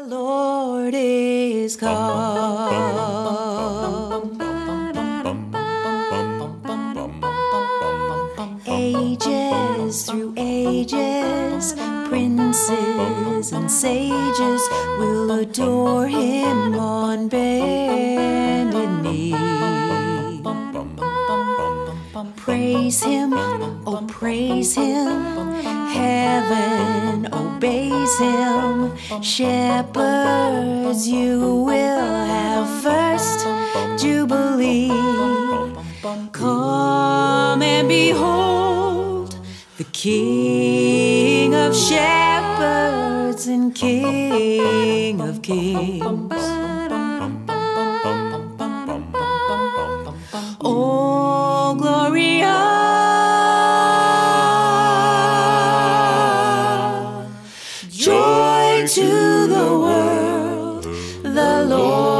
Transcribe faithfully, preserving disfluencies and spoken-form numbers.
Lord is come. Ages through ages, princes and sages will adore him on bended knee. Praise him, oh praise him, heaven obeys him. Shepherds, you will have first jubilee. Come and behold the King of shepherds and King of kings. Oh, Gloria, joy to the world, the Lord